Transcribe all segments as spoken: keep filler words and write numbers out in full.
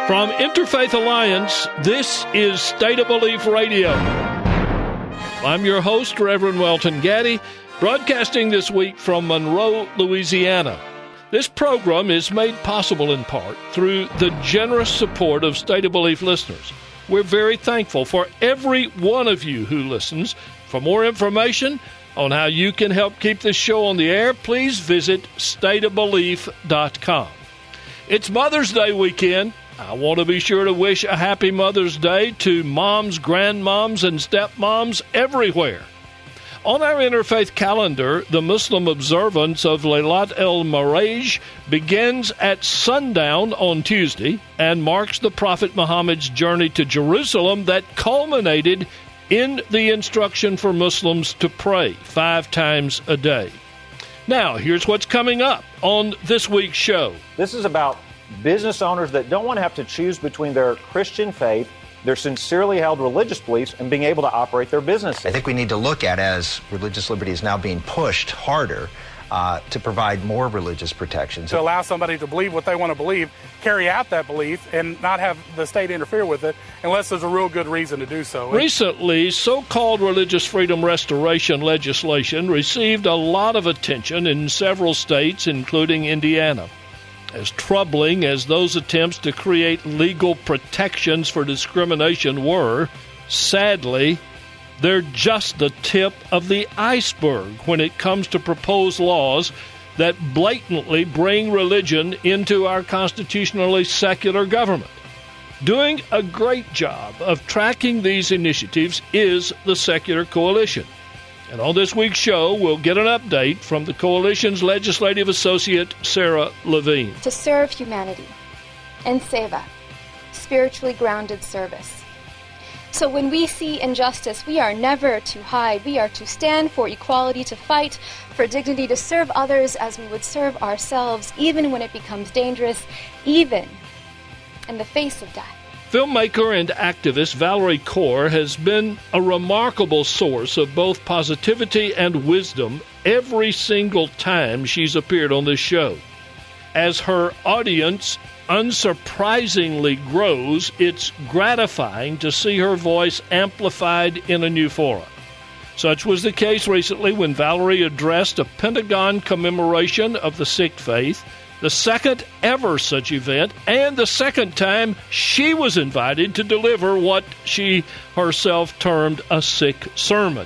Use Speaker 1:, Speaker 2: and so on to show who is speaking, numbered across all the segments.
Speaker 1: From Interfaith Alliance, this is State of Belief Radio. I'm your host, Reverend Welton Gaddy, broadcasting this week from Monroe, Louisiana. This program is made possible in part through the generous support of State of Belief listeners. We're very thankful for every one of you who listens. For more information on how you can help keep this show on the air, please visit state of belief dot com. It's Mother's Day weekend. I want to be sure to wish a happy Mother's Day to moms, grandmoms, and stepmoms everywhere. On our interfaith calendar, the Muslim observance of Laylat el-Maraj begins at sundown on Tuesday and marks the Prophet Muhammad's journey to Jerusalem that culminated in the instruction for Muslims to pray five times a day. Now, here's what's coming up on this week's show.
Speaker 2: This is about business owners that don't want to have to choose between their Christian faith, their sincerely held religious beliefs, and being able to operate their businesses.
Speaker 3: I think we need to look at, as religious liberty is now being pushed harder, uh, to provide more religious protections.
Speaker 4: To allow somebody to believe what they want to believe, carry out that belief, and not have the state interfere with it unless there's a real good reason to do so.
Speaker 1: Recently, so-called religious freedom restoration legislation received a lot of attention in several states, including Indiana. As troubling as those attempts to create legal protections for discrimination were, sadly, they're just the tip of the iceberg when it comes to proposed laws that blatantly bring religion into our constitutionally secular government. Doing a great job of tracking these initiatives is the Secular Coalition. And on this week's show, we'll get an update from the Coalition's legislative associate, Sarah Levine.
Speaker 5: To serve humanity and seva, spiritually grounded service. So when we see injustice, we are never to hide. We are to stand for equality, to fight for dignity, to serve others as we would serve ourselves, even when it becomes dangerous, even in the face of death.
Speaker 1: Filmmaker and activist Valerie Kaur has been a remarkable source of both positivity and wisdom every single time she's appeared on this show. As her audience unsurprisingly grows, it's gratifying to see her voice amplified in a new forum. Such was the case recently when Valerie addressed a Pentagon commemoration of the Sikh faith, the second ever such event, and the second time she was invited to deliver what she herself termed a Sikh sermon.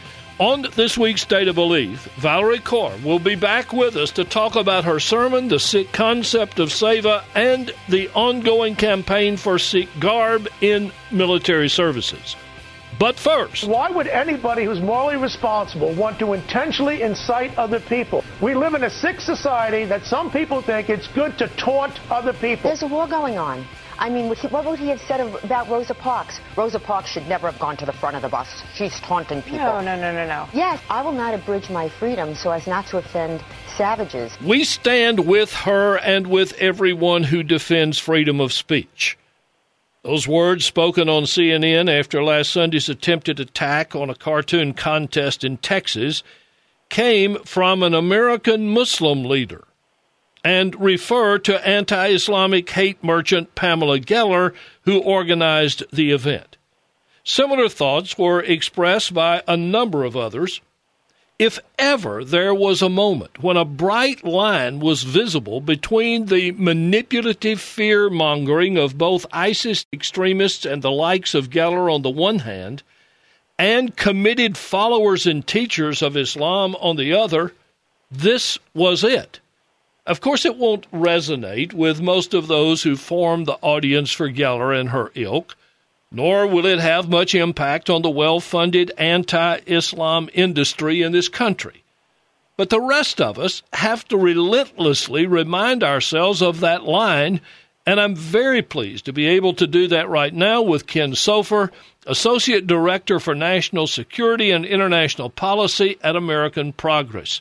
Speaker 1: On this week's State of Belief, Valerie Kaur will be back with us to talk about her sermon, the Sikh concept of seva, and the ongoing campaign for Sikh garb in military services. But first,
Speaker 6: why would anybody who's morally responsible want to intentionally incite other people? We live in a sick society that some people think it's good to taunt other people.
Speaker 7: There's a war going on. I mean, what would he have said about Rosa Parks? Rosa Parks should never have gone to the front of the bus. She's taunting people.
Speaker 8: No, no, no, no, no.
Speaker 7: Yes, I will not abridge my freedom so as not to offend savages.
Speaker 1: We stand with her and with everyone who defends freedom of speech. Those words spoken on C N N after last Sunday's attempted attack on a cartoon contest in Texas came from an American Muslim leader and refer to anti-Islamic hate merchant Pamela Geller, who organized the event. Similar thoughts were expressed by a number of others. If ever there was a moment when a bright line was visible between the manipulative fear-mongering of both ISIS extremists and the likes of Geller on the one hand, and committed followers and teachers of Islam on the other, this was it. Of course, it won't resonate with most of those who form the audience for Geller and her ilk, nor will it have much impact on the well-funded anti-Islam industry in this country. But the rest of us have to relentlessly remind ourselves of that line, and I'm very pleased to be able to do that right now with Ken Sofer, Associate Director for National Security and International Policy at American Progress,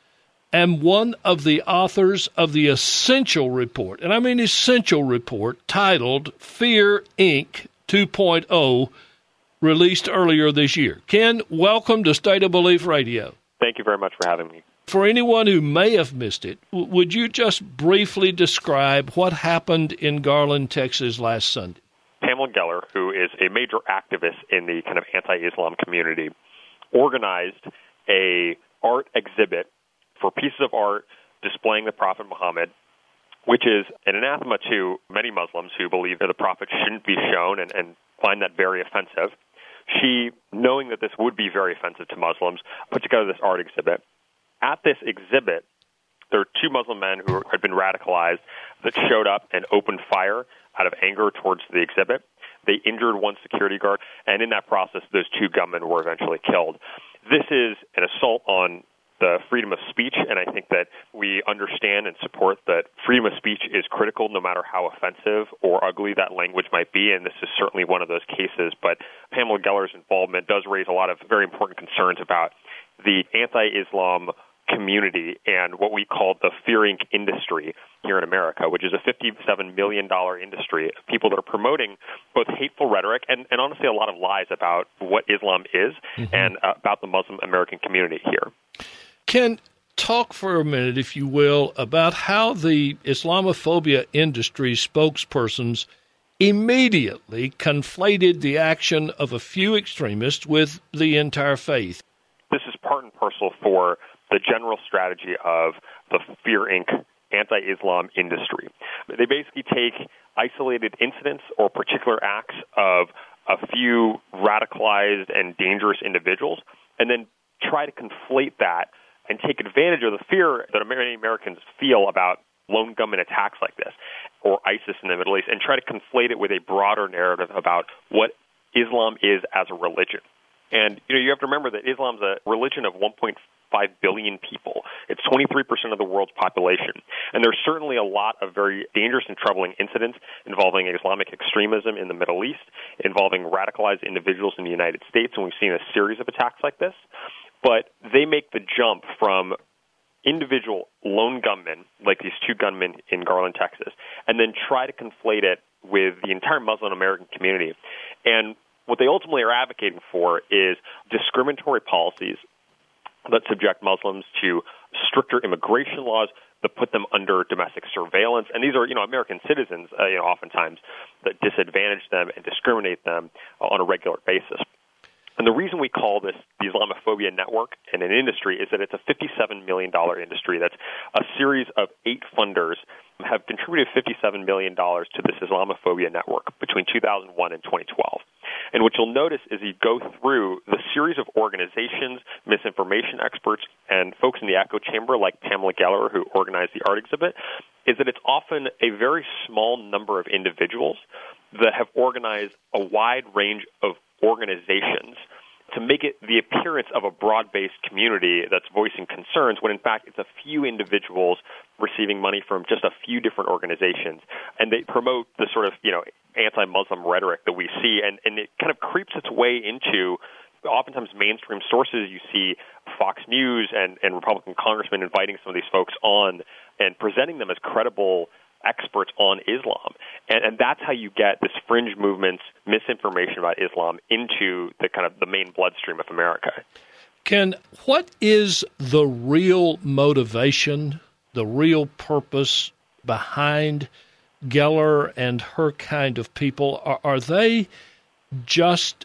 Speaker 1: and one of the authors of the Essential Report, and I mean Essential Report, titled Fear, Incorporated two point oh, released earlier this year. Ken, welcome to State of Belief Radio.
Speaker 9: Thank you very much for having me.
Speaker 1: For anyone who may have missed it, w- would you just briefly describe what happened in Garland, Texas last Sunday?
Speaker 8: Pamela Geller, who is a major activist in the kind of anti-Islam community, organized a art exhibit for pieces of art displaying the Prophet Muhammad, which is an anathema to many Muslims who believe that the Prophet shouldn't be shown and, and find that very offensive. She, knowing that this would be very offensive to Muslims, put together this art exhibit. At this exhibit, there were two Muslim men who had been radicalized that showed up and opened fire out of anger towards the exhibit. They injured one security guard, and in that process, those two gunmen were eventually killed. This is an assault on the freedom of speech, and I think that we understand and support that freedom of speech is critical no matter how offensive or ugly that language might be, and this is certainly one of those cases. But Pamela Geller's involvement does raise a lot of very important concerns about the anti-Islam community and what we call the Fear Incorporated industry here in America, which is a fifty-seven million dollars industry of people that are promoting both hateful rhetoric and, and honestly a lot of lies about what Islam is mm-hmm. and uh, about the Muslim American community here.
Speaker 1: Ken, talk for a minute, if you will, about how the Islamophobia industry spokespersons immediately conflated the action of a few extremists with the entire faith.
Speaker 8: This is part and parcel for the general strategy of the Fear Incorporated anti-Islam industry. They basically take isolated incidents or particular acts of a few radicalized and dangerous individuals and then try to conflate that and take advantage of the fear that many Americans feel about lone gunman attacks like this or ISIS in the Middle East and try to conflate it with a broader narrative about what Islam is as a religion. And, you know, you have to remember that Islam is a religion of one point five billion people. It's twenty-three percent of the world's population. And there's certainly a lot of very dangerous and troubling incidents involving Islamic extremism in the Middle East, involving radicalized individuals in the United States, and we've seen a series of attacks like this. But they make the jump from individual lone gunmen, like these two gunmen in Garland, Texas, and then try to conflate it with the entire Muslim American community. And what they ultimately are advocating for is discriminatory policies that subject Muslims to stricter immigration laws that put them under domestic surveillance. And these are, you know, American citizens, uh, you know, oftentimes that disadvantage them and discriminate them uh, on a regular basis. And the reason we call this the Islamophobia network and an industry is that it's a fifty-seven million dollars industry. That's a series of eight funders have contributed fifty-seven million dollars to this Islamophobia network between two thousand one and twenty twelve. And what you'll notice is you go through the series of organizations, misinformation experts, and folks in the echo chamber like Pamela Geller, who organized the art exhibit, is that it's often a very small number of individuals that have organized a wide range of organizations to make it the appearance of a broad-based community that's voicing concerns when, in fact, it's a few individuals receiving money from just a few different organizations. And they promote the sort of, you know, anti-Muslim rhetoric that we see, and, and it kind of creeps its way into oftentimes mainstream sources. You see Fox News and, and Republican congressmen inviting some of these folks on and presenting them as credible experts on Islam. And, and that's how you get this fringe movement's misinformation about Islam into the kind of the main bloodstream of America.
Speaker 1: Ken, what is the real motivation, the real purpose behind Geller and her kind of people? Are, are they just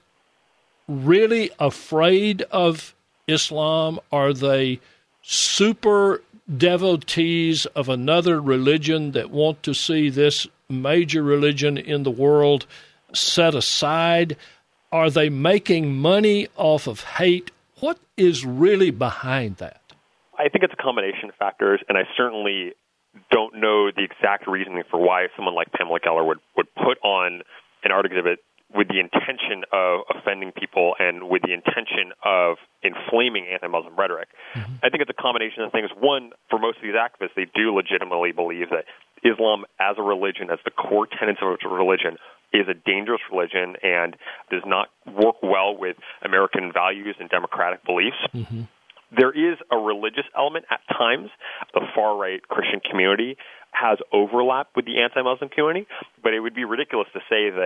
Speaker 1: really afraid of Islam? Are they super devotees of another religion that want to see this major religion in the world set aside? Are they making money off of hate? What is really behind that?
Speaker 8: I think it's a combination of factors, and I certainly don't know the exact reasoning for why someone like Pamela Geller would, would put on an art exhibit with the intention of offending people and with the intention of inflaming anti-Muslim rhetoric. Mm-hmm. I think it's a combination of things. One, for most of these activists, they do legitimately believe that Islam as a religion, as the core tenets of a religion, is a dangerous religion and does not work well with American values and democratic beliefs. Mm-hmm. There is a religious element at times. The far-right Christian community has overlap with the anti-Muslim community, but it would be ridiculous to say that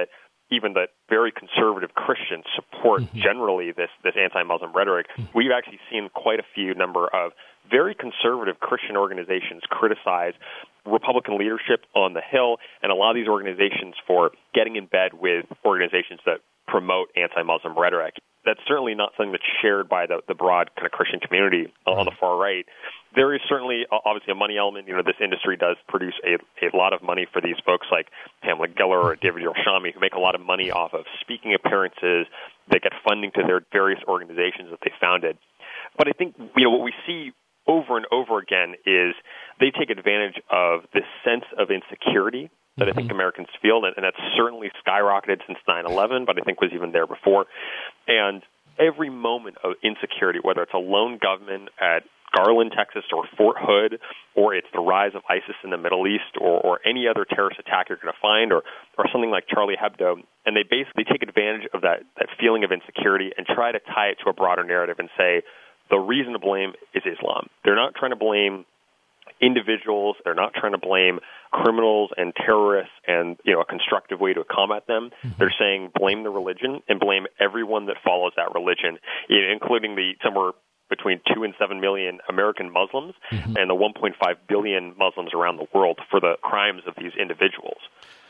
Speaker 8: even that very conservative Christians support mm-hmm. generally this, this anti-Muslim rhetoric, mm-hmm. we've actually seen quite a few number of very conservative Christian organizations criticize Republican leadership on the Hill and a lot of these organizations for getting in bed with organizations that promote anti-Muslim rhetoric. That's certainly not something that's shared by the, the broad kind of Christian community on the far right. There is certainly obviously a money element. You know, this industry does produce a, a lot of money for these folks like Pamela Geller or David Yershami, who make a lot of money off of speaking appearances. They get funding to their various organizations that they founded. But I think, you know, what we see over and over again is they take advantage of this sense of insecurity that mm-hmm. I think Americans feel, and that's certainly skyrocketed since nine eleven, but I think was even there before. And every moment of insecurity, whether it's a lone gunman at Garland, Texas, or Fort Hood, or it's the rise of ISIS in the Middle East, or, or any other terrorist attack you're going to find, or, or something like Charlie Hebdo, and they basically take advantage of that, that feeling of insecurity and try to tie it to a broader narrative and say, the reason to blame is Islam. They're not trying to blame individuals. They're not trying to blame criminals and terrorists and, you know, a constructive way to combat them. Mm-hmm. They're saying blame the religion and blame everyone that follows that religion, including the somewhere between two and seven million American Muslims mm-hmm. and the one point five billion Muslims around the world for the crimes of these individuals.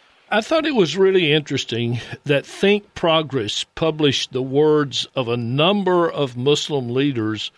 Speaker 1: I thought it was really interesting that Think Progress published the words of a number of Muslim leaders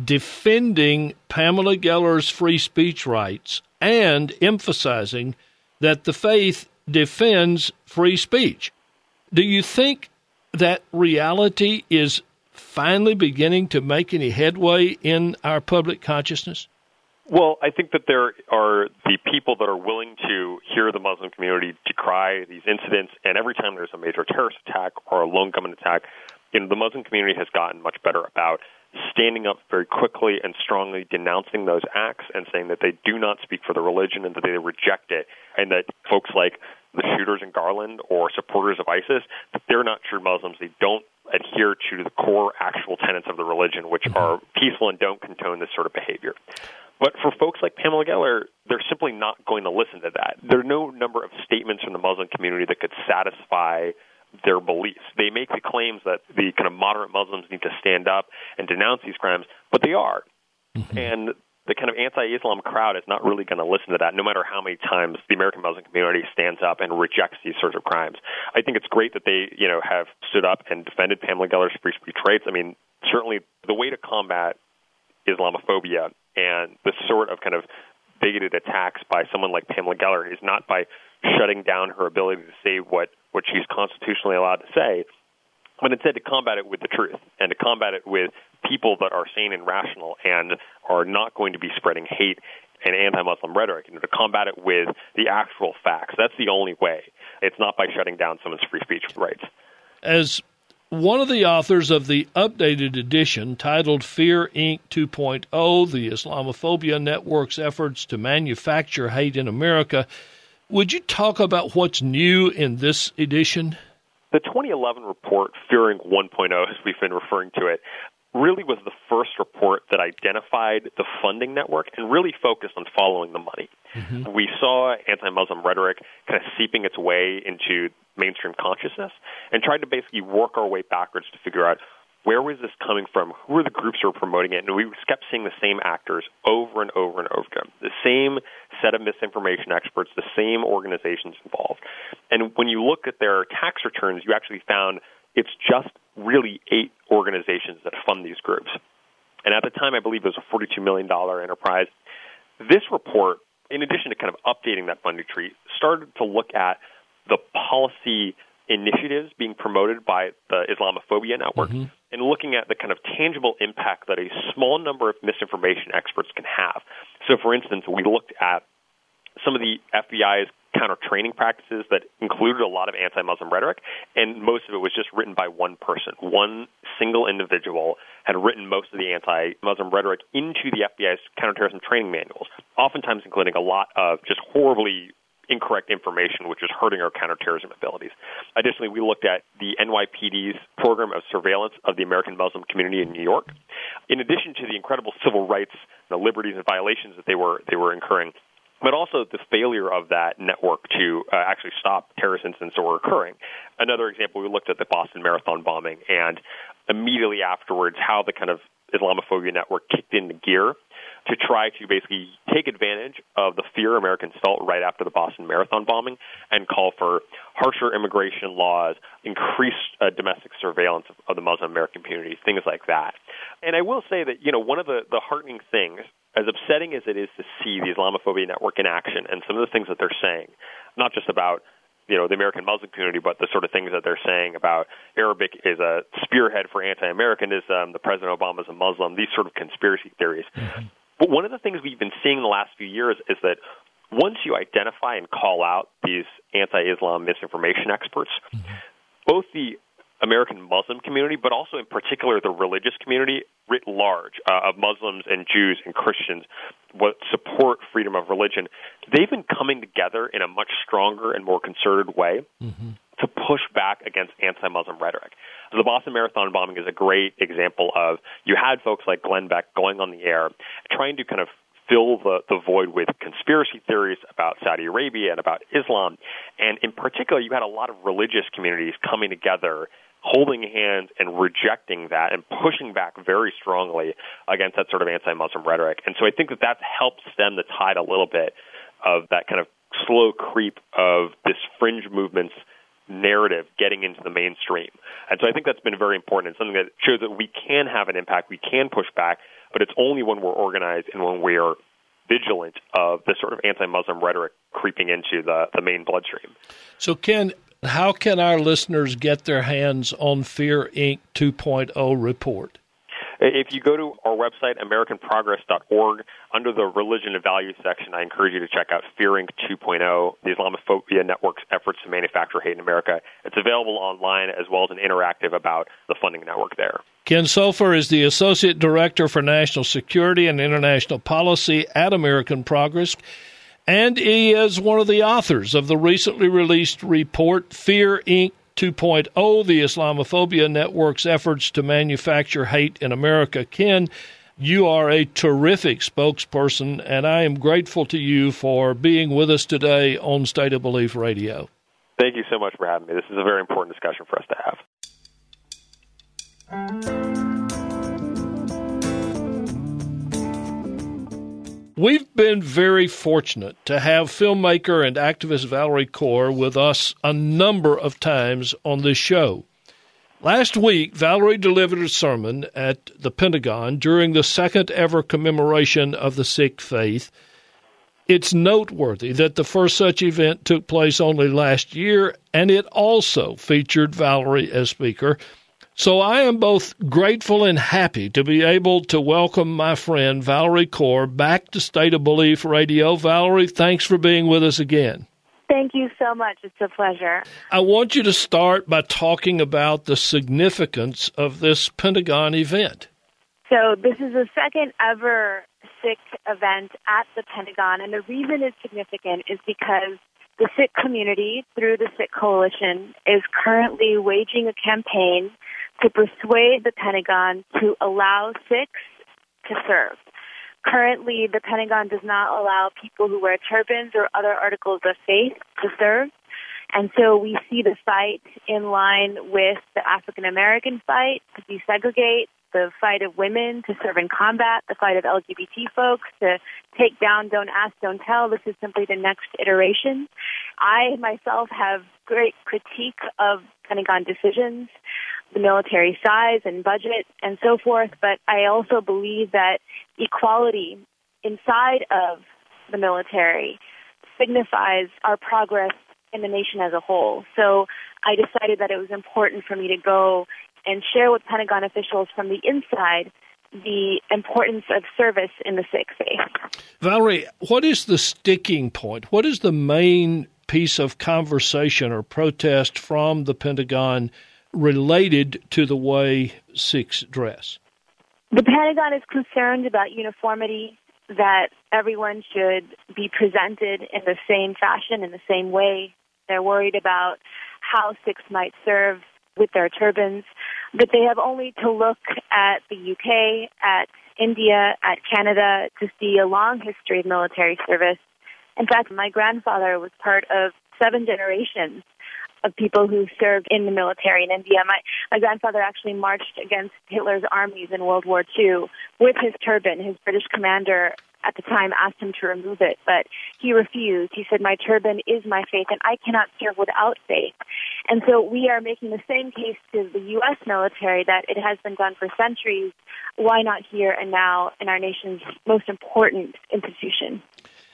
Speaker 1: defending Pamela Geller's free speech rights and emphasizing that the faith defends free speech. Do you think that reality is finally beginning to make any headway in our public consciousness?
Speaker 8: Well, I think that there are the people that are willing to hear the Muslim community decry these incidents, and every time there's a major terrorist attack or a lone gunman attack, you know, the Muslim community has gotten much better about standing up very quickly and strongly denouncing those acts and saying that they do not speak for the religion and that they reject it, and that folks like the shooters in Garland or supporters of ISIS, that they're not true Muslims. They don't adhere to the core actual tenets of the religion, which are peaceful and don't condone this sort of behavior. But for folks like Pamela Geller, they're simply not going to listen to that. There are no number of statements from the Muslim community that could satisfy their beliefs. They make the claims that the kind of moderate Muslims need to stand up and denounce these crimes, but they are. Mm-hmm. And the kind of anti-Islam crowd is not really going to listen to that, no matter how many times the American Muslim community stands up and rejects these sorts of crimes. I think it's great that they, you know, have stood up and defended Pamela Geller's free speech rights. I mean, certainly the way to combat Islamophobia and the sort of kind of bigoted attacks by someone like Pamela Geller is not by shutting down her ability to say what, what she's constitutionally allowed to say, but instead to combat it with the truth and to combat it with people that are sane and rational and are not going to be spreading hate and anti-Muslim rhetoric, you know, to combat it with the actual facts. That's the only way. It's not by shutting down someone's free speech rights.
Speaker 1: As one of the authors of the updated edition titled Fear Incorporated two point oh, the Islamophobia Network's efforts to manufacture hate in America, would you talk about what's new in this edition?
Speaker 8: The twenty eleven report, Fear Incorporated one point oh, as we've been referring to it, really was the first report that identified the funding network and really focused on following the money. Mm-hmm. We saw anti-Muslim rhetoric kind of seeping its way into mainstream consciousness and tried to basically work our way backwards to figure out where was this coming from, who were the groups who were promoting it, and we kept seeing the same actors over and over and over again, the same set of misinformation experts, the same organizations involved. And when you look at their tax returns, you actually found it's just really eight organizations that fund these groups. And at the time, I believe it was a forty-two million dollars enterprise. This report, in addition to kind of updating that funding tree, started to look at the policy initiatives being promoted by the Islamophobia Network mm-hmm. and looking at the kind of tangible impact that a small number of misinformation experts can have. So, for instance, we looked at some of the F B I's counter-training practices that included a lot of anti-Muslim rhetoric, and most of it was just written by one person. One single individual had written most of the anti-Muslim rhetoric into the F B I's counterterrorism training manuals, oftentimes including a lot of just horribly incorrect information, which is hurting our counterterrorism abilities. Additionally, we looked at the N Y P D's program of surveillance of the American Muslim community in New York. In addition to the incredible civil rights, the liberties and violations that they were they were incurring, but also the failure of that network to uh, actually stop terrorist incidents that were occurring. Another example, we looked at the Boston Marathon bombing, and immediately afterwards how the kind of Islamophobia network kicked into gear to try to basically take advantage of the fear Americans felt right after the Boston Marathon bombing and call for harsher immigration laws, increased uh, domestic surveillance of, of the Muslim American community, things like that. And I will say that, you know, one of the, the heartening things, as upsetting as it is to see the Islamophobia network in action and some of the things that they're saying, not just about you know, the American Muslim community, but the sort of things that they're saying about Arabic is a spearhead for anti-Americanism, the President Obama is a Muslim, these sort of conspiracy theories. Mm-hmm. But one of the things we've been seeing in the last few years is that once you identify and call out these anti-Islam misinformation experts, mm-hmm. both the American Muslim community, but also in particular the religious community writ large uh, of Muslims and Jews and Christians what support freedom of religion, they've been coming together in a much stronger and more concerted way mm-hmm. to push back against anti-Muslim rhetoric. So the Boston Marathon bombing is a great example of you had folks like Glenn Beck going on the air trying to kind of fill the, the void with conspiracy theories about Saudi Arabia and about Islam. And in particular, you had a lot of religious communities coming together, holding hands and rejecting that and pushing back very strongly against that sort of anti-Muslim rhetoric. And so I think that that's helped stem the tide a little bit of that kind of slow creep of this fringe movement's narrative getting into the mainstream. And so I think that's been very important and something that shows that we can have an impact, we can push back, but it's only when we're organized and when we are vigilant of this sort of anti-Muslim rhetoric creeping into the, the main bloodstream.
Speaker 1: So, Ken, how can our listeners get their hands on Fear Incorporated two point oh report?
Speaker 8: If you go to our website, American Progress dot org, under the Religion and Values section, I encourage you to check out Fear Incorporated two point oh, the Islamophobia Network's efforts to manufacture hate in America. It's available online as well as an interactive about the funding network there.
Speaker 1: Ken Soffer is the Associate Director for National Security and International Policy at American Progress, and he is one of the authors of the recently released report, Fear Incorporated two point oh, the Islamophobia Network's efforts to manufacture hate in America. Ken, you are a terrific spokesperson, and I am grateful to you for being with us today on State of Belief Radio.
Speaker 8: Thank you so much for having me. This is a very important discussion for us to have.
Speaker 1: We've been very fortunate to have filmmaker and activist Valerie Kaur with us a number of times on this show. Last week, Valerie delivered a sermon at the Pentagon during the second ever commemoration of the Sikh faith. It's noteworthy that the first such event took place only last year, and it also featured Valerie as speaker. So I am both grateful and happy to be able to welcome my friend Valerie Kaur back to State of Belief Radio. Valerie, thanks for being with us again.
Speaker 9: Thank you so much. It's a pleasure.
Speaker 1: I want you to start by talking about the significance of this Pentagon event.
Speaker 9: So this is the second ever Sikh event at the Pentagon, and the reason it's significant is because the Sikh community, through the Sikh Coalition, is currently waging a campaign to persuade the Pentagon to allow Sikhs to serve. Currently, the Pentagon does not allow people who wear turbans or other articles of faith to serve. And so we see the fight in line with the African-American fight to desegregate, the fight of women to serve in combat, the fight of L G B T folks to take down, don't ask, don't tell. This is simply the next iteration. I myself have great critique of Pentagon decisions, the military size and budget and so forth, but I also believe that equality inside of the military signifies our progress in the nation as a whole. So I decided that it was important for me to go and share with Pentagon officials from the inside the importance of service in the Sikh faith.
Speaker 1: Valerie, what is the sticking point? What is the main piece of conversation or protest from the Pentagon related to the way Sikhs dress?
Speaker 9: The Pentagon is concerned about uniformity, that everyone should be presented in the same fashion, in the same way. They're worried about how Sikhs might serve with their turbans, but they have only to look at the U K, at India, at Canada to see a long history of military service In fact, my grandfather was part of seven generations of people who served in the military in India. My, my grandfather actually marched against Hitler's armies in World War Two with his turban. His British commander at the time asked him to remove it, but he refused. He said, my turban is my faith, and I cannot serve without faith. And so we are making the same case to the U S military that it has been done for centuries. Why not here and now in our nation's most important institution?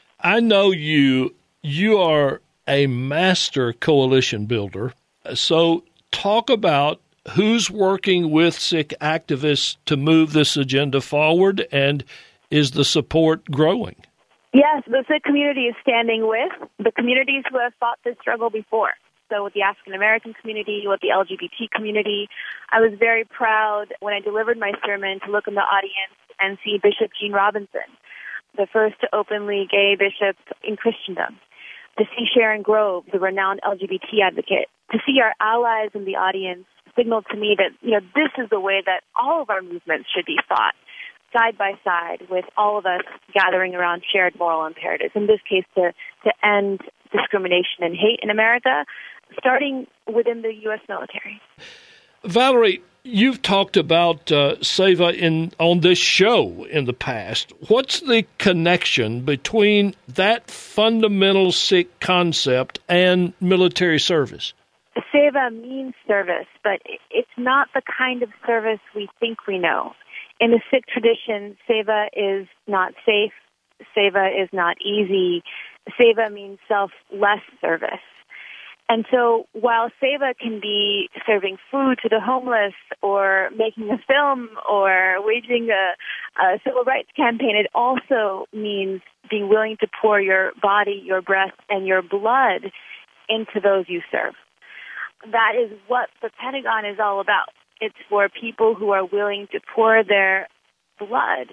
Speaker 1: I know you. You are a master coalition builder. So talk about who's working with Sikh activists to move this agenda forward, and is the support growing?
Speaker 9: Yes, the Sikh community is standing with the communities who have fought this struggle before. So with the African American community, with the L G B T community. I was very proud when I delivered my sermon to look in the audience and see Bishop Gene Robinson, the first openly gay bishop in Christendom, to see Sharon Grove, the renowned L G B T advocate, to see our allies in the audience signaled to me that, you know, this is the way that all of our movements should be fought, side by side, with all of us gathering around shared moral imperatives. In this case, to, to end discrimination and hate in America, starting within the U S military.
Speaker 1: Valerie, you've talked about uh, Seva in on this show in the past. What's the connection between that fundamental Sikh concept and military service?
Speaker 9: Seva means service, but it's not the kind of service we think we know. In the Sikh tradition, Seva is not safe. Seva is not easy. Seva means selfless service. And so while Seva can be serving food to the homeless or making a film or waging a, a civil rights campaign, it also means being willing to pour your body, your breath, and your blood into those you serve. That is what the Pentagon is all about. It's for people who are willing to pour their blood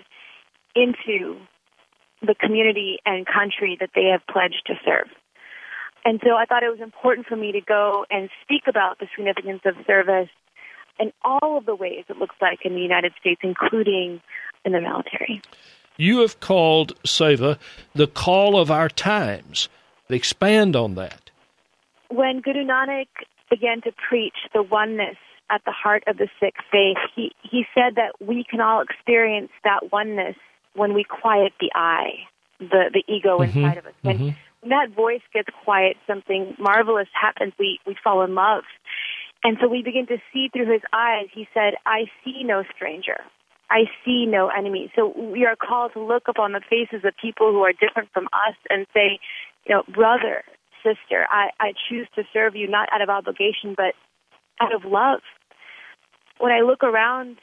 Speaker 9: into the community and country that they have pledged to serve. And so I thought it was important for me to go and speak about the significance of service in all of the ways it looks like in the United States, including in the military.
Speaker 1: You have called Seva the call of our times. Expand on that.
Speaker 9: When Guru Nanak began to preach the oneness at the heart of the Sikh faith, he, he said that we can all experience that oneness when we quiet the I, the, the ego mm-hmm. inside of us. When,
Speaker 1: mm-hmm.
Speaker 9: when that voice gets quiet, something marvelous happens. We, we fall in love. And so we begin to see through his eyes. He said, I see no stranger. I see no enemy. So we are called to look upon the faces of people who are different from us and say, you know, brother, sister, I, I choose to serve you not out of obligation, but out of love. When I look around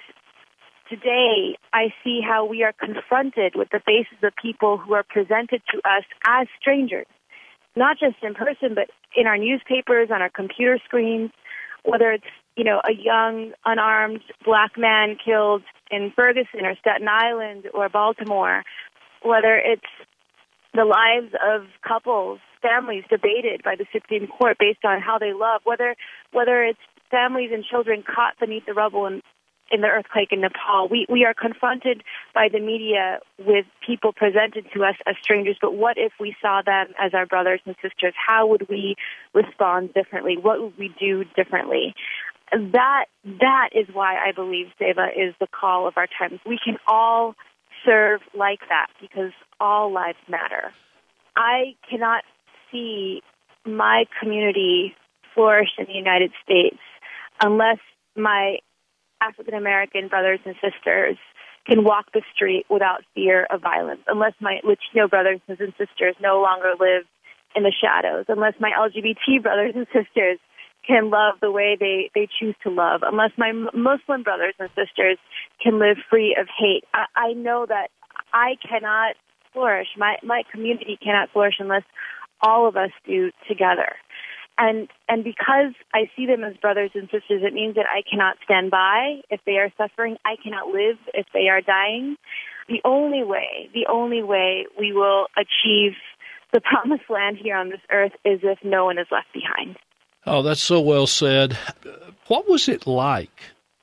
Speaker 9: today, I see how we are confronted with the faces of people who are presented to us as strangers, not just in person, but in our newspapers, on our computer screens, whether it's, you know, a young, unarmed black man killed in Ferguson or Staten Island or Baltimore, whether it's the lives of couples, families debated by the Supreme Court based on how they love, whether whether it's families and children caught beneath the rubble in, in the earthquake in Nepal. We we are confronted by the media with people presented to us as strangers, but what if we saw them as our brothers and sisters? How would we respond differently? What would we do differently? That that is why I believe Seva is the call of our times. We can all serve like that because all lives matter. I cannot see my community flourish in the United States unless my African American brothers and sisters can walk the street without fear of violence, unless my Latino brothers and sisters no longer live in the shadows, unless my L G B T brothers and sisters can love the way they, they choose to love, unless my Muslim brothers and sisters can live free of hate. I, I know that I cannot flourish, my, my community cannot flourish unless all of us do together. And and because I see them as brothers and sisters, it means that I cannot stand by if they are suffering. I cannot live if they are dying. The only way, the only way we will achieve the promised land here on this earth is if no one is left behind.
Speaker 1: Oh, that's so well said. What was it like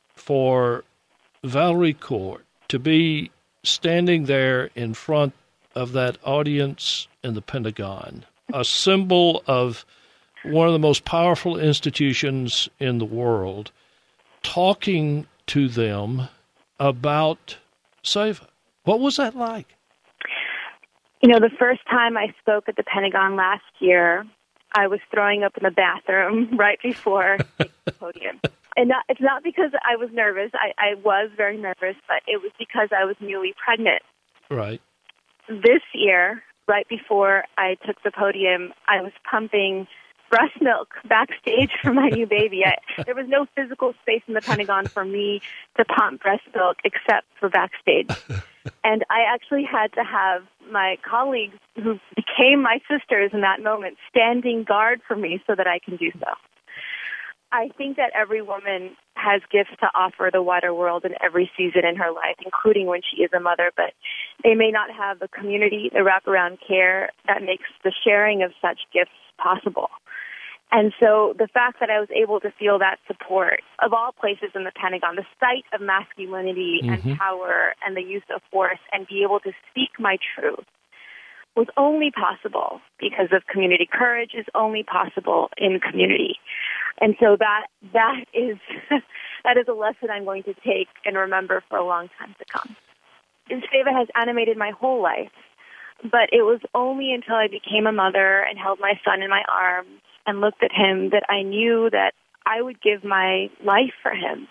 Speaker 1: for Valerie Court to be standing there in front of that audience in the Pentagon, a symbol of one of the most powerful institutions in the world, talking to them about SEVA. What was that like?
Speaker 9: You know, the first time I spoke at the Pentagon last year, I was throwing up in the bathroom right before the podium. And not, it's not because I was nervous. I, I was very nervous, but it was because I was newly pregnant.
Speaker 1: Right.
Speaker 9: This year, right before I took the podium, I was pumping breast milk backstage for my new baby. I, there was no physical space in the Pentagon for me to pump breast milk except for backstage. And I actually had to have my colleagues, who became my sisters in that moment, standing guard for me so that I can do so. I think that every woman has gifts to offer the wider world in every season in her life, including when she is a mother, but they may not have the community, the wraparound care that makes the sharing of such gifts possible. And so the fact that I was able to feel that support of all places in the Pentagon, the site of masculinity mm-hmm. and power and the use of force, and be able to speak my truth, was only possible because of community. Courage is only possible in community. And so that that is that is a lesson I'm going to take and remember for a long time to come. And SEVA has animated my whole life, but it was only until I became a mother and held my son in my arms and looked at him that I knew that I would give my life for him.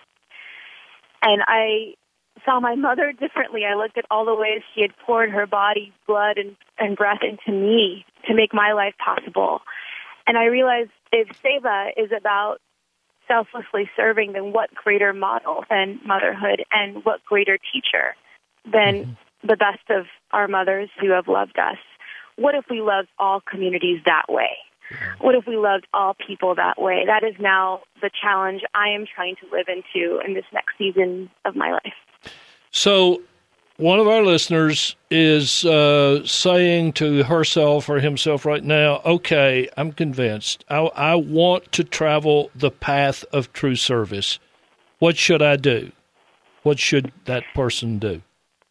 Speaker 9: And I saw my mother differently. I looked at all the ways she had poured her body, blood, and, and breath into me to make my life possible. And I realized if SEVA is about selflessly serving, then what greater model than motherhood, and what greater teacher than mm-hmm. the best of our mothers who have loved us? What if we loved all communities that way? What if we loved all people that way? That is now the challenge I am trying to live into in this next season of my life.
Speaker 1: So one of our listeners is uh, saying to herself or himself right now, okay, I'm convinced. I, I want to travel the path of true service. What should I do? What should that person do?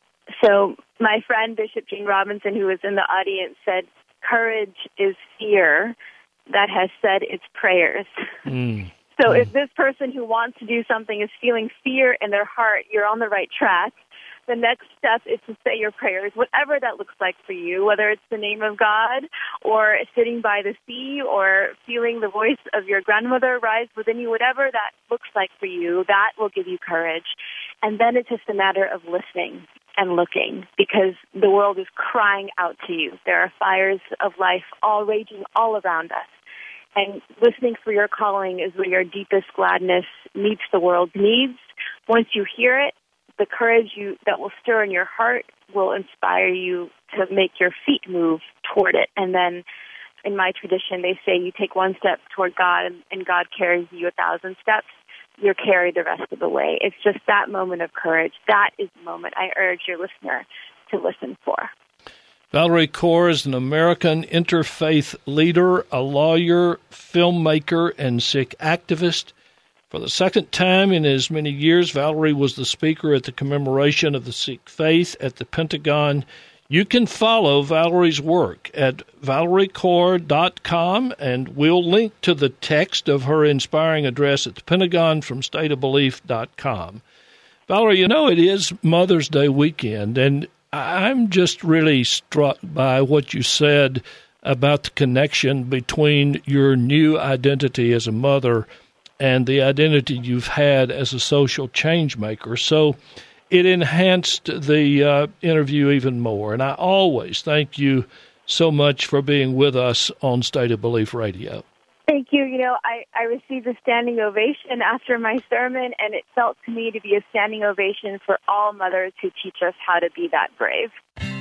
Speaker 9: So my friend, Bishop Gene Robinson, who was in the audience, said, courage is fear that has said its prayers. Mm. So mm. if this person who wants to do something is feeling fear in their heart, you're on the right track. The next step is to say your prayers, whatever that looks like for you, whether it's the name of God or sitting by the sea or feeling the voice of your grandmother rise within you, whatever that looks like for you, that will give you courage. And then it's just a matter of listening and looking, because the world is crying out to you. There are fires of life all raging all around us. And listening for your calling is where your deepest gladness meets the world's needs. Once you hear it, the courage you that will stir in your heart will inspire you to make your feet move toward it. And then in my tradition, they say you take one step toward God and, and God carries you a thousand steps. You're carried the rest of the way. It's just that moment of courage. That is the moment I urge your listener to listen for.
Speaker 1: Valerie Kaur is an American interfaith leader, a lawyer, filmmaker, and Sikh activist. For the second time in as many years, Valerie was the speaker at the commemoration of the Sikh faith at the Pentagon. You can follow Valerie's work at valerie kaur dot com, and we'll link to the text of her inspiring address at the Pentagon from state of belief dot com. Valerie, you know, it is Mother's Day weekend, and I'm just really struck by what you said about the connection between your new identity as a mother and the identity you've had as a social change maker. So it enhanced the uh, interview even more. And I always thank you so much for being with us on State of Belief Radio.
Speaker 9: Thank you. You know, I, I received a standing ovation after my sermon, and it felt to me to be a standing ovation for all mothers who teach us how to be that brave.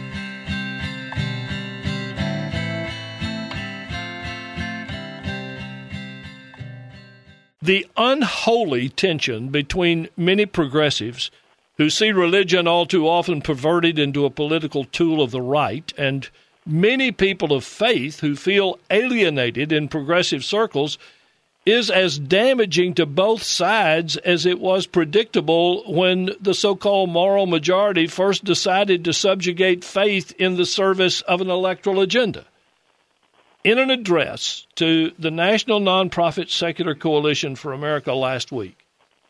Speaker 1: The unholy tension between many progressives who see religion all too often perverted into a political tool of the right, and many people of faith who feel alienated in progressive circles, is as damaging to both sides as it was predictable when the so-called moral majority first decided to subjugate faith in the service of an electoral agenda. In an address to the National Nonprofit Secular Coalition for America last week,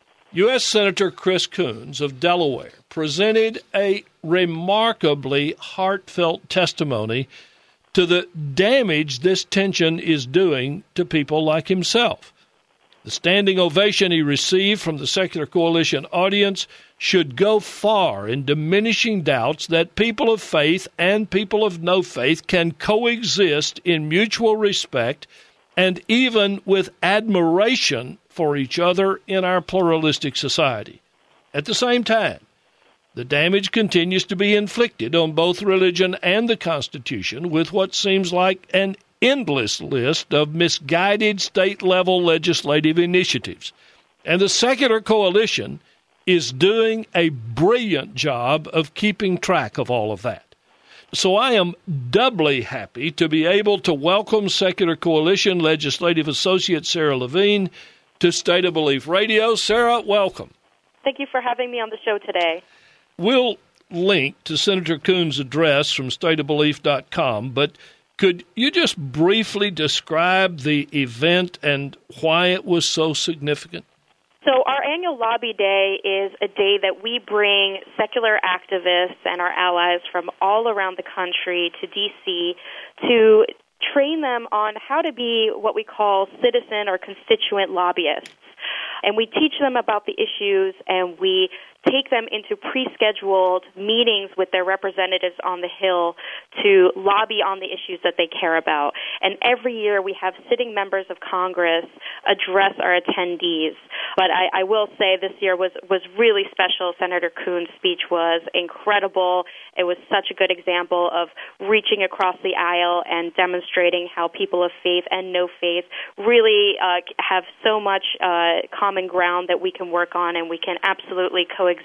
Speaker 1: U S Senator Chris Coons of Delaware presented a remarkably heartfelt testimony to the damage this tension is doing to people like himself. The standing ovation he received from the Secular Coalition audience should go far in diminishing doubts that people of faith and people of no faith can coexist in mutual respect and even with admiration for each other in our pluralistic society. At the same time, the damage continues to be inflicted on both religion and the Constitution with what seems like an endless list of misguided state-level legislative initiatives. And the Secular Coalition is doing a brilliant job of keeping track of all of that. So I am doubly happy to be able to welcome Secular Coalition Legislative Associate Sarah Levine to State of Belief Radio. Sarah, welcome.
Speaker 10: Thank you for having me on the show today.
Speaker 1: We'll link to Senator Coons' address from state of belief dot com, but could you just briefly describe the event and why it was so significant?
Speaker 10: So our annual Lobby Day is a day that we bring secular activists and our allies from all around the country to D C to train them on how to be what we call citizen or constituent lobbyists. And we teach them about the issues, and we take them into pre-scheduled meetings with their representatives on the Hill to lobby on the issues that they care about. And every year we have sitting members of Congress address our attendees. But I, I will say this year was, was really special. Senator Coons' speech was incredible. It was such a good example of reaching across the aisle and demonstrating how people of faith and no faith really uh, have so much uh, common ground that we can work on, and we can absolutely coexist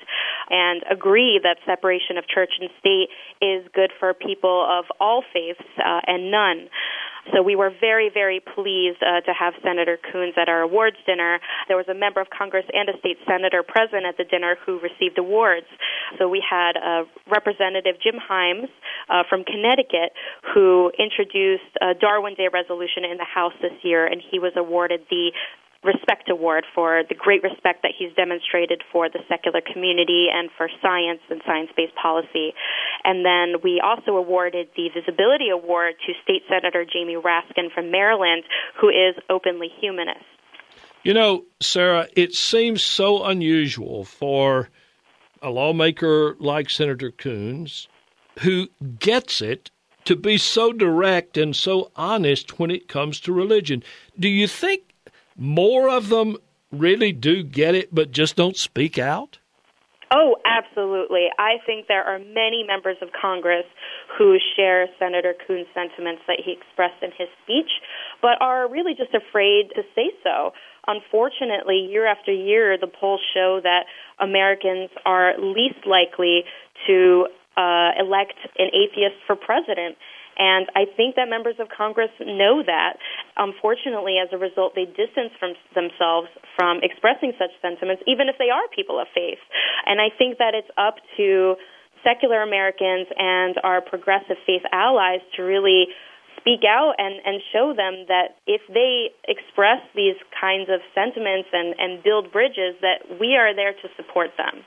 Speaker 10: and agree that separation of church and state is good for people of all faiths uh, and none. So we were very, very pleased uh, to have Senator Coons at our awards dinner. There was a member of Congress and a state senator present at the dinner who received awards. So we had uh, Representative Jim Himes uh, from Connecticut who introduced a Darwin Day resolution in the House this year, and he was awarded the Respect Award for the great respect that he's demonstrated for the secular community and for science and science-based policy. And then we also awarded the Visibility Award to State Senator Jamie Raskin from Maryland, who is openly humanist.
Speaker 1: You know, Sarah, it seems so unusual for a lawmaker like Senator Coons, who gets it, to be so direct and so honest when it comes to religion. Do you think more of them really do get it but just don't speak out?
Speaker 10: Oh, absolutely. I think there are many members of Congress who share Senator Coons' sentiments that he expressed in his speech, but are really just afraid to say so. Unfortunately, year after year, the polls show that Americans are least likely to uh, elect an atheist for president. And I think that members of Congress know that. Unfortunately, as a result, they distance from themselves from expressing such sentiments, even if they are people of faith. And I think that it's up to secular Americans and our progressive faith allies to really speak out and, and show them that if they express these kinds of sentiments and, and build bridges, that we are there to support them.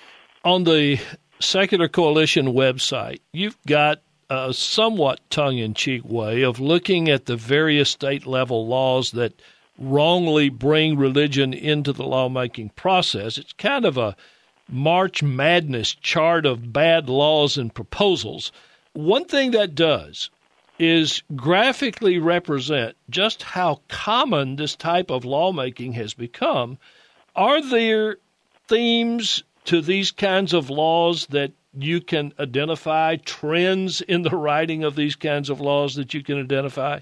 Speaker 1: On the Secular Coalition website, you've got a somewhat tongue-in-cheek way of looking at the various state-level laws that wrongly bring religion into the lawmaking process. It's kind of a March Madness chart of bad laws and proposals. One thing that does is graphically represent just how common this type of lawmaking has become. Are there themes to these kinds of laws that you can identify, trends in the writing of these kinds of laws that you can identify?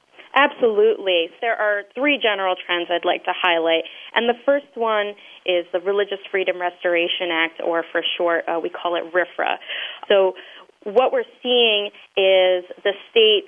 Speaker 10: Absolutely. There are three general trends I'd like to highlight. And the first one is the Religious Freedom Restoration Act, or for short, uh, we call it R F R A. So what we're seeing is the states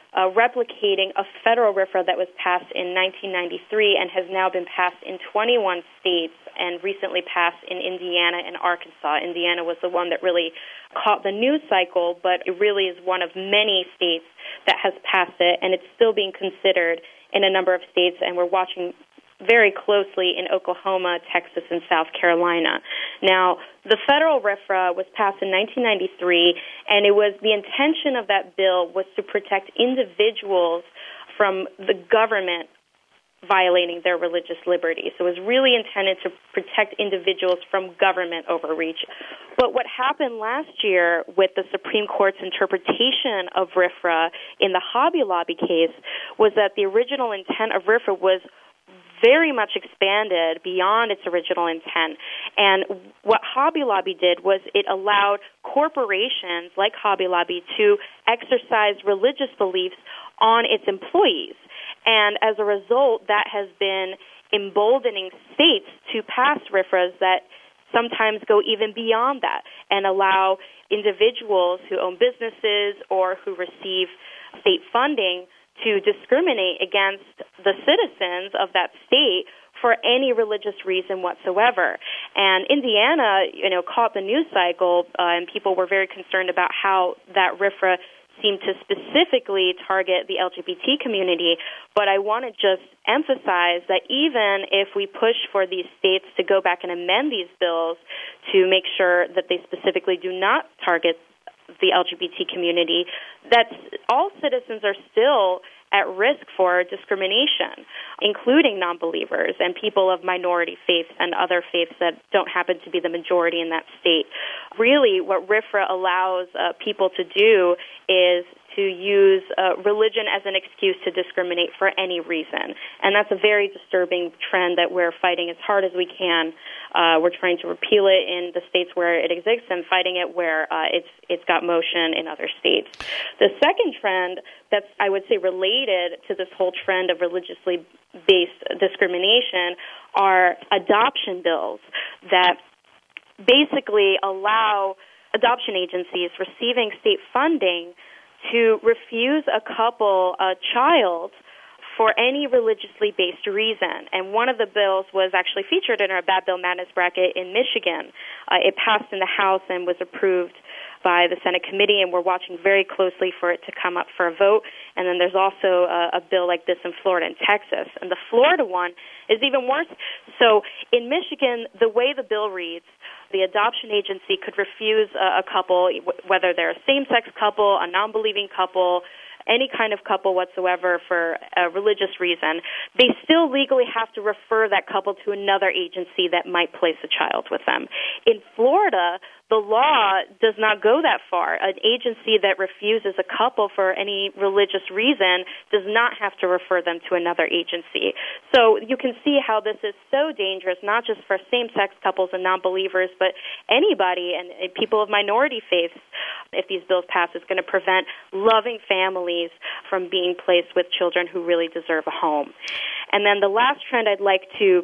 Speaker 10: uh, replicating a federal RFRA that was passed in nineteen ninety-three and has now been passed in twenty-one states and recently passed in Indiana and Arkansas. Indiana was the one that really caught the news cycle, but it really is one of many states that has passed it, and it's still being considered in a number of states, and we're watching very closely in Oklahoma, Texas, and South Carolina. Now, the federal RFRA was passed in nineteen ninety-three, and it was the intention of that bill was to protect individuals from the government violating their religious liberty. So it was really intended to protect individuals from government overreach. But what happened last year with the Supreme Court's interpretation of RFRA in the Hobby Lobby case was that the original intent of RFRA was very much expanded beyond its original intent. And what Hobby Lobby did was it allowed corporations like Hobby Lobby to exercise religious beliefs on its employees. And as a result, that has been emboldening states to pass RFRAs that sometimes go even beyond that and allow individuals who own businesses or who receive state funding to discriminate against the citizens of that state for any religious reason whatsoever. And Indiana, you know, caught the news cycle, uh, and people were very concerned about how that RFRA seemed to specifically target the L G B T community. But I want to just emphasize that even if we push for these states to go back and amend these bills to make sure that they specifically do not target the L G B T community, that all citizens are still at risk for discrimination, including non-believers and people of minority faiths and other faiths that don't happen to be the majority in that state. Really, what RFRA allows uh, people to do is to use uh, religion as an excuse to discriminate for any reason. And that's a very disturbing trend that we're fighting as hard as we can. Uh, we're trying to repeal it in the states where it exists and fighting it where uh, it's it's got motion in other states. The second trend that's, I would say, related to this whole trend of religiously based discrimination are adoption bills that basically allow adoption agencies receiving state funding to refuse a couple a child for any religiously based reason. And one of the bills was actually featured in our Bad Bill Madness bracket in Michigan. Uh, it passed in the House and was approved by the Senate committee, and we're watching very closely for it to come up for a vote. And then there's also a, a bill like this in Florida and Texas. And the Florida one is even worse. So in Michigan, the way the bill reads, the adoption agency could refuse a, a couple, whether they're a same-sex couple, a non-believing couple, any kind of couple whatsoever for a religious reason. They still legally have to refer that couple to another agency that might place a child with them. In Florida, the law does not go that far. An agency that refuses a couple for any religious reason does not have to refer them to another agency. So you can see how this is so dangerous, not just for same-sex couples and non-believers, but anybody and, and people of minority faiths. If these bills pass, it's going to prevent loving families from being placed with children who really deserve a home. And then the last trend I'd like to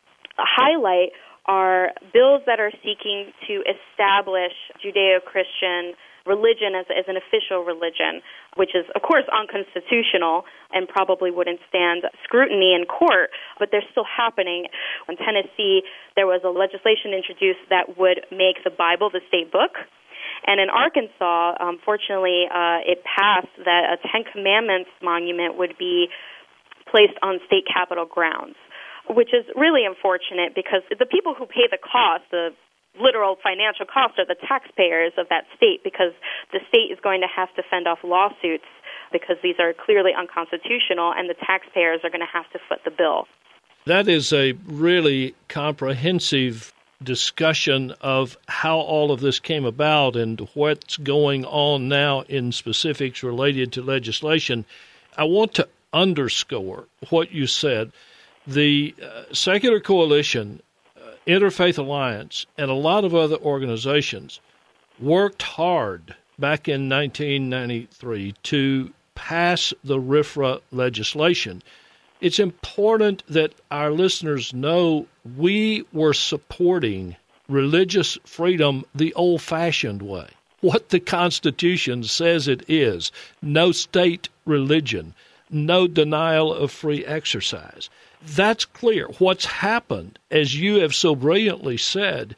Speaker 10: highlight are bills that are seeking to establish Judeo-Christian religion as, as an official religion, which is, of course, unconstitutional and probably wouldn't stand scrutiny in court, but they're still happening. In Tennessee, there was a legislation introduced that would make the Bible the state book. And in Arkansas, unfortunately, uh, it passed that a Ten Commandments monument would be placed on state capitol grounds, which is really unfortunate because the people who pay the cost, the literal financial cost, are the taxpayers of that state, because the state is going to have to fend off lawsuits because these are clearly unconstitutional, and the taxpayers are going to have to foot the bill.
Speaker 1: That is a really comprehensive discussion of how all of this came about and what's going on now in specifics related to legislation. I want to underscore what you said. The uh, Secular Coalition, uh, Interfaith Alliance, and a lot of other organizations worked hard back in nineteen ninety-three to pass the RFRA legislation. It's important that our listeners know we were supporting religious freedom the old-fashioned way, what the Constitution says it is. No state religion, no denial of free exercise. That's clear. What's happened, as you have so brilliantly said,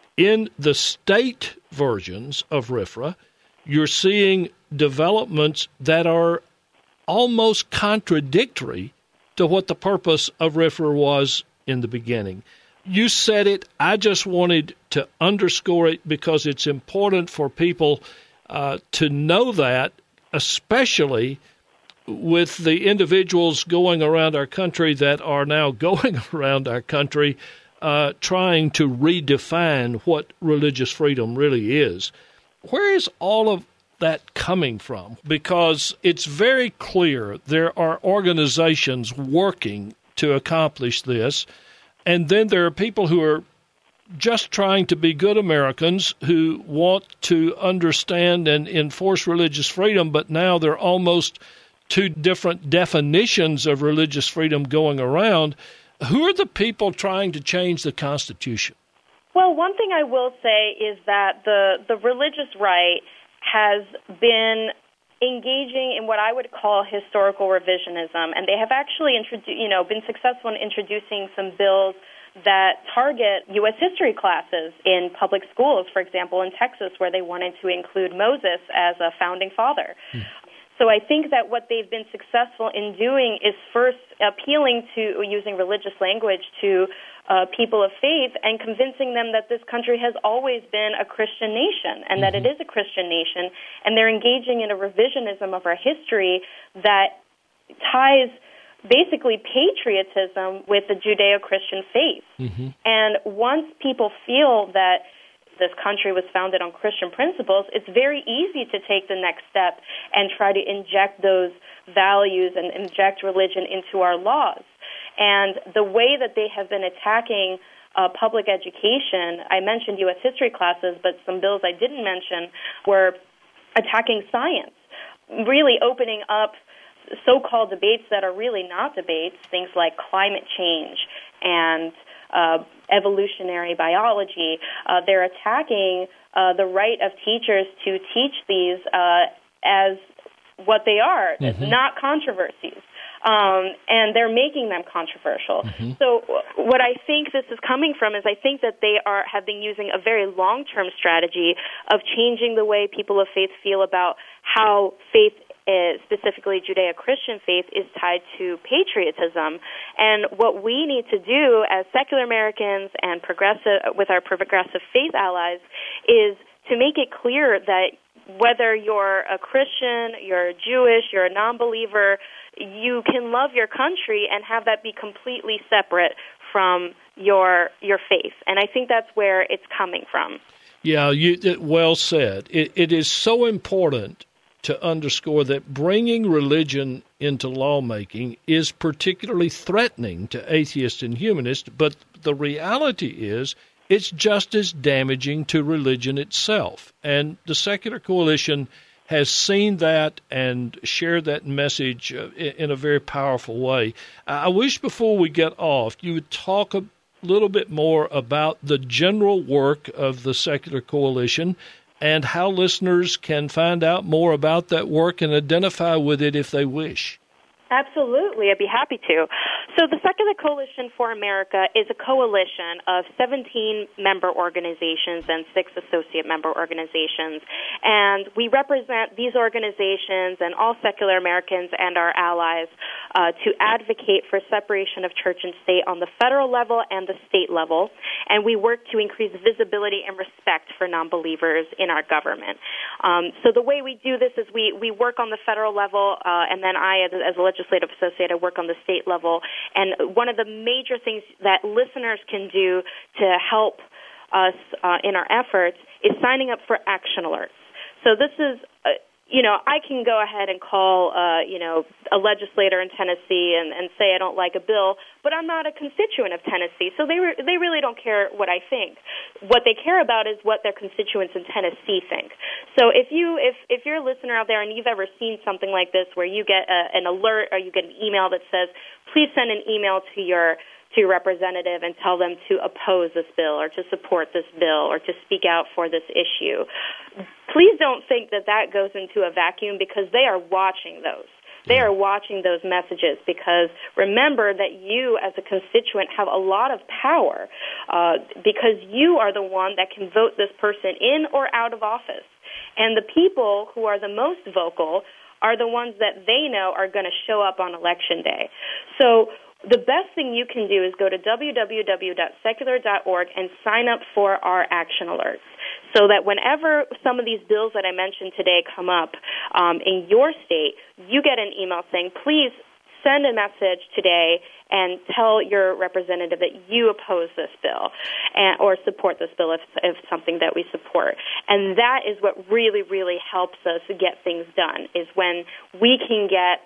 Speaker 1: in the state versions of R F R A, you're seeing developments that are almost contradictory to what the purpose of R F R A was in the beginning. You said it. I just wanted to underscore it because it's important for people uh, to know that, especially with the individuals going around our country that are now going around our country uh, trying to redefine what religious freedom really is. Where is all of that coming from? Because it's very clear there are organizations working to accomplish this, and then there are people who are just trying to be good Americans who want to understand and enforce religious freedom, but now there are almost two different definitions of religious freedom going around. Who are the people trying to change the Constitution?
Speaker 10: Well, one thing I will say is that the, the religious right has been engaging in what I would call historical revisionism, and they have actually introdu- you know, been successful in introducing some bills that target U S history classes in public schools, for example, in Texas, where they wanted to include Moses as a founding father. Hmm. So I think that what they've been successful in doing is first appealing to, using religious language to uh, people of faith and convincing them that this country has always been a Christian nation and mm-hmm. that it is a Christian nation. And they're engaging in a revisionism of our history that ties basically patriotism with the Judeo-Christian faith. Mm-hmm. And once people feel that this country was founded on Christian principles, it's very easy to take the next step and try to inject those values and inject religion into our laws. And the way that they have been attacking uh, public education, I mentioned U S history classes, but some bills I didn't mention were attacking science, really opening up so-called debates that are really not debates, things like climate change and Uh, evolutionary biology. Uh, they're attacking uh, the right of teachers to teach these uh, as what they are, mm-hmm. not controversies. Um, and they're making them controversial. Mm-hmm. So what I think this is coming from is I think that they are have been using a very long-term strategy of changing the way people of faith feel about how faith is, specifically Judeo-Christian faith, is tied to patriotism. And what we need to do as secular Americans and progressive with our progressive faith allies is to make it clear that whether you're a Christian, you're Jewish, you're a non-believer, you can love your country and have that be completely separate from your your faith. And I think that's where it's coming from.
Speaker 1: Yeah, you, well said. It, it is so important to underscore that bringing religion into lawmaking is particularly threatening to atheists and humanists, but the reality is it's just as damaging to religion itself. And the Secular Coalition has seen that and shared that message uh, in a very powerful way. I wish before we get off, you would talk a little bit more about the general work of the Secular Coalition and how listeners can find out more about that work and identify with it if they wish.
Speaker 10: Absolutely, I'd be happy to. So the Secular Coalition for America is a coalition of seventeen member organizations and six associate member organizations. And we represent these organizations and all secular Americans and our allies uh, to advocate for separation of church and state on the federal level and the state level. And we work to increase visibility and respect for non-believers in our government. Um, so the way we do this is we, we work on the federal level, uh, and then I, as, as a legislative associate, I work on the state level. And one of the major things that listeners can do to help us uh, in our efforts is signing up for action alerts. So this is, uh, you know, I can go ahead and call, uh, you know, a legislator in Tennessee and, and say I don't like a bill, but I'm not a constituent of Tennessee, so they re- they really don't care what I think. What they care about is what their constituents in Tennessee think. So if you if if you're a listener out there and you've ever seen something like this where you get a, an alert or you get an email that says, please send an email to your to your representative and tell them to oppose this bill or to support this bill or to speak out for this issue. Please don't think that that goes into a vacuum, because they are watching those. They are watching those messages because remember that you as a constituent have a lot of power uh, because you are the one that can vote this person in or out of office. And the people who are the most vocal are the ones that they know are going to show up on Election Day. So the best thing you can do is go to w w w dot secular dot org and sign up for our action alerts so that whenever some of these bills that I mentioned today come up um, in your state, you get an email saying, please send a message today and tell your representative that you oppose this bill and, or support this bill if, if something that we support. And that is what really, really helps us get things done, is when we can get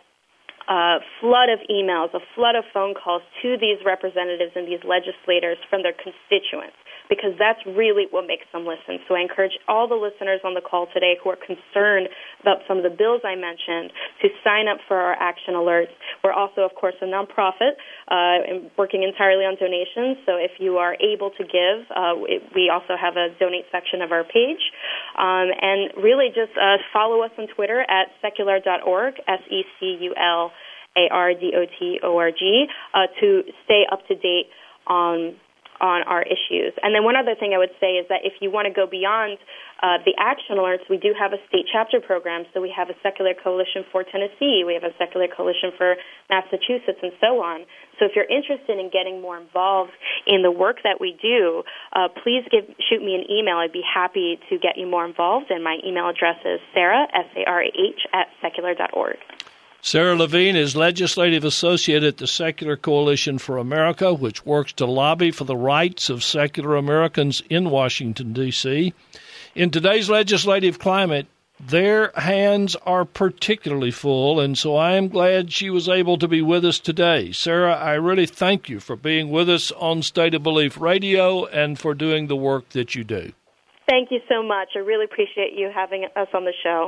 Speaker 10: a flood of emails, a flood of phone calls to these representatives and these legislators from their constituents, because that's really what makes them listen. So I encourage all the listeners on the call today who are concerned about some of the bills I mentioned to sign up for our action alerts. We're also, of course, a nonprofit uh, and working entirely on donations. So if you are able to give, uh, it, we also have a donate section of our page. Um, and really just uh, follow us on Twitter at secular dot org, S E C U L A R D O T O R G, uh, to stay up to date on on our issues. And then one other thing I would say is that if you want to go beyond uh, the action alerts, we do have a state chapter program. So we have a Secular Coalition for Tennessee, we have a Secular Coalition for Massachusetts, and so on. So if you're interested in getting more involved in the work that we do, uh, please give, shoot me an email. I'd be happy to get you more involved. And my email address is Sarah, S A R A H, at secular dot org.
Speaker 1: Sarah Levine is Legislative Associate at the Secular Coalition for America, which works to lobby for the rights of secular Americans in Washington, D C In today's legislative climate, their hands are particularly full, and so I am glad she was able to be with us today. Sarah, I really thank you for being with us on State of Belief Radio and for doing the work that you do.
Speaker 10: Thank you so much. I really appreciate you having us on the show.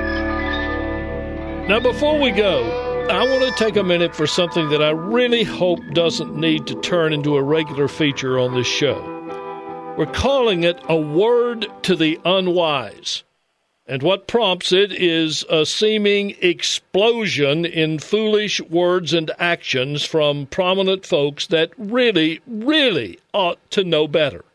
Speaker 1: Now, before we go, I want to take a minute for something that I really hope doesn't need to turn into a regular feature on this show. We're calling it A Word to the Unwise. And what prompts it is a seeming explosion in foolish words and actions from prominent folks that really, really ought to know better.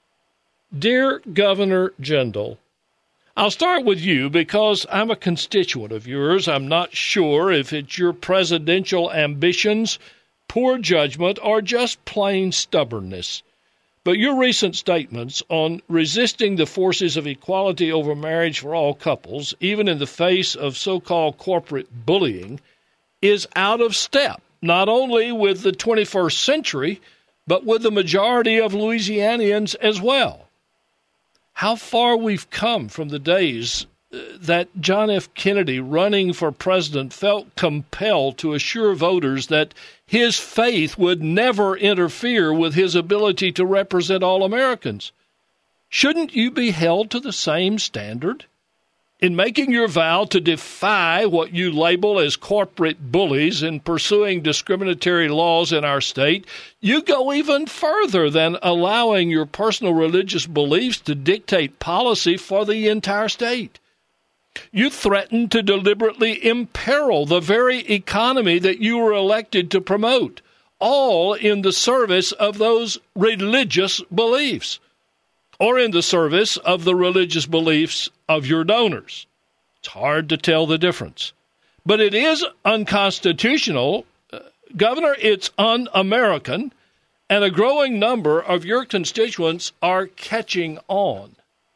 Speaker 1: Dear Governor Jindal, I'll start with you because I'm a constituent of yours. I'm not sure if it's your presidential ambitions, poor judgment, or just plain stubbornness. But your recent statements on resisting the forces of equality over marriage for all couples, even in the face of so-called corporate bullying, is out of step, not only with the twenty-first century, but with the majority of Louisianians as well. How far we've come from the days uh, that John F. Kennedy, running for president, felt compelled to assure voters that his faith would never interfere with his ability to represent all Americans. Shouldn't you be held to the same standard? In making your vow to defy what you label as corporate bullies and pursuing discriminatory laws in our state, you go even further than allowing your personal religious beliefs to dictate policy for the entire state. You threaten to deliberately imperil the very economy that you were elected to promote, all in the service of those religious beliefs, or in the service of the religious beliefs of your donors. It's hard to tell the difference. But it is unconstitutional, uh, Governor, it's un-American, and a growing number of your constituents are catching on.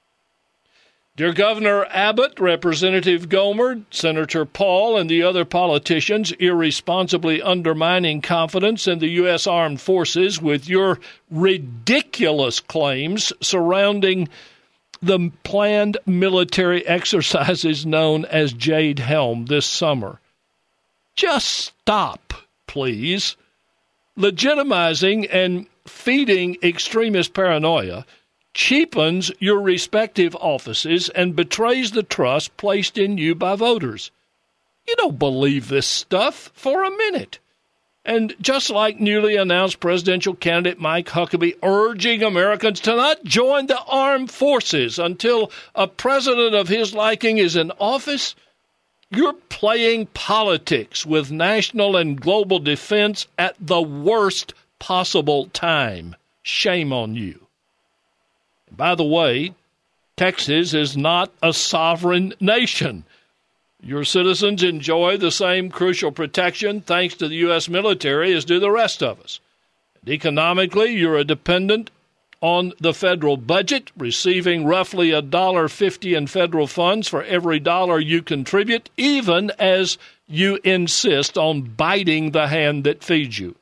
Speaker 1: Dear Governor Abbott, Representative Gohmert, Senator Paul, and the other politicians irresponsibly undermining confidence in the U S Armed Forces with your ridiculous claims surrounding the planned military exercises known as Jade Helm this summer. Just stop, please. Legitimizing and feeding extremist paranoia cheapens your respective offices and betrays the trust placed in you by voters. You don't believe this stuff for a minute. And just like newly announced presidential candidate Mike Huckabee urging Americans to not join the armed forces until a president of his liking is in office, You're playing politics with national and global defense at the worst possible time. Shame on you. By the way, Texas is not a sovereign nation. Your citizens enjoy the same crucial protection thanks to the U S military as do the rest of us. And economically, you're a dependent on the federal budget, receiving roughly one dollar fifty in federal funds for every dollar you contribute, even as you insist on biting the hand that feeds you.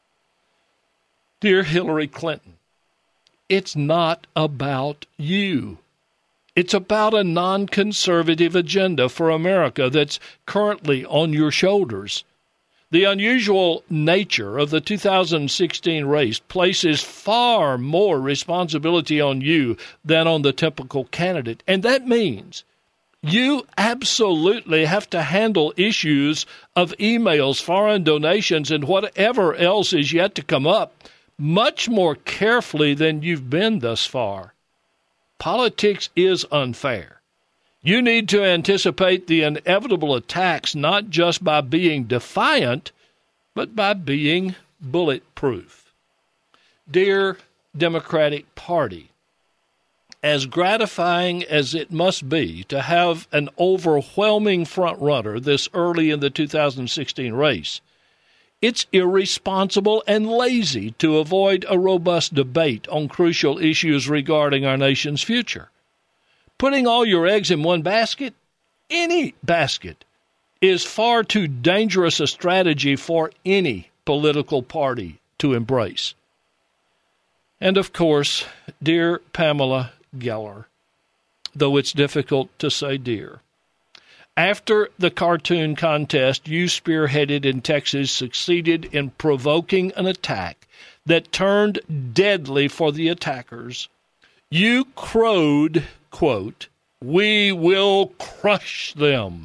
Speaker 1: Dear Hillary Clinton, it's not about you. It's about a non-conservative agenda for America that's currently on your shoulders. The unusual nature of the two thousand sixteen race places far more responsibility on you than on the typical candidate. And that means you absolutely have to handle issues of emails, foreign donations, and whatever else is yet to come up much more carefully than you've been thus far. Politics is unfair. You need to anticipate the inevitable attacks not just by being defiant, but by being bulletproof. Dear Democratic Party, as gratifying as it must be to have an overwhelming frontrunner this early in the two thousand sixteen race, it's irresponsible and lazy to avoid a robust debate on crucial issues regarding our nation's future. Putting all your eggs in one basket, any basket, is far too dangerous a strategy for any political party to embrace. And of course, dear Pamela Geller, though it's difficult to say dear, after the cartoon contest you spearheaded in Texas succeeded in provoking an attack that turned deadly for the attackers, you crowed, quote, "We will crush them."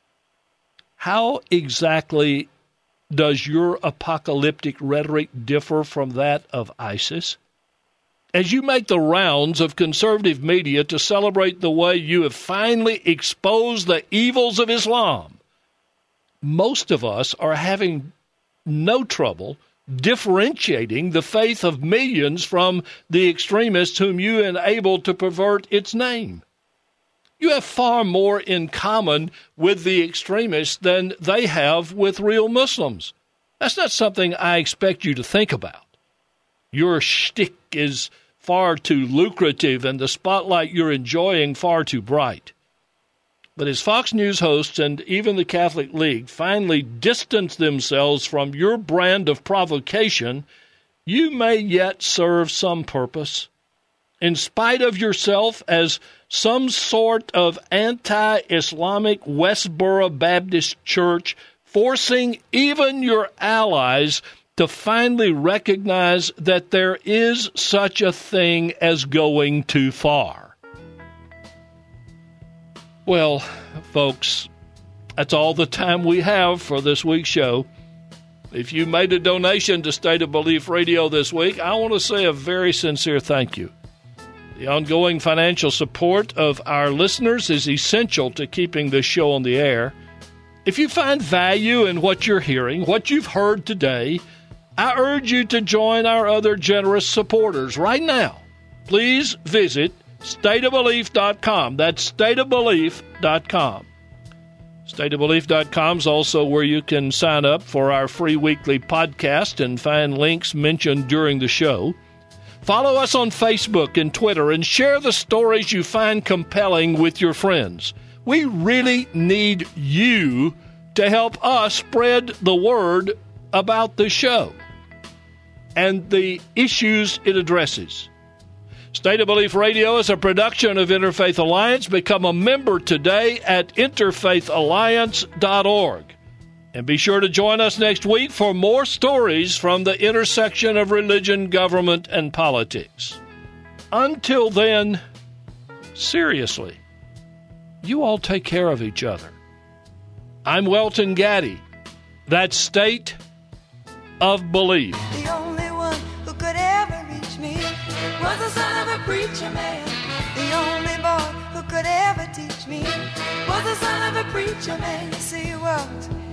Speaker 1: How exactly does your apocalyptic rhetoric differ from that of ISIS? As you make the rounds of conservative media to celebrate the way you have finally exposed the evils of Islam, most of us are having no trouble differentiating the faith of millions from the extremists whom you enabled to pervert its name. You have far more in common with the extremists than they have with real Muslims. That's not something I expect you to think about. Your shtick is far too lucrative and the spotlight you're enjoying far too bright. But as Fox News hosts and even the Catholic League finally distance themselves from your brand of provocation, you may yet serve some purpose. In spite of yourself as some sort of anti-Islamic Westboro Baptist Church, forcing even your allies to finally recognize that there is such a thing as going too far. Well, folks, that's all the time we have for this week's show. If you made a donation to State of Belief Radio this week, I want to say a very sincere thank you. The ongoing financial support of our listeners is essential to keeping this show on the air. If you find value in what you're hearing, what you've heard today, I urge you to join our other generous supporters right now. Please visit state of belief dot com. That's state of belief dot com. state of belief dot com is also where you can sign up for our free weekly podcast and find links mentioned during the show. Follow us on Facebook and Twitter and share the stories you find compelling with your friends. We really need you to help us spread the word about the show and the issues it addresses. State of Belief Radio is a production of Interfaith Alliance. Become a member today at interfaith alliance dot org. And be sure to join us next week for more stories from the intersection of religion, government, and politics. Until then, seriously, you all take care of each other. I'm Welton Gaddy. That's State of Belief.
Speaker 11: The only one who could ever reach me was the son of a preacher man. The only boy who could ever teach me was the son of a preacher man. Yes, he was.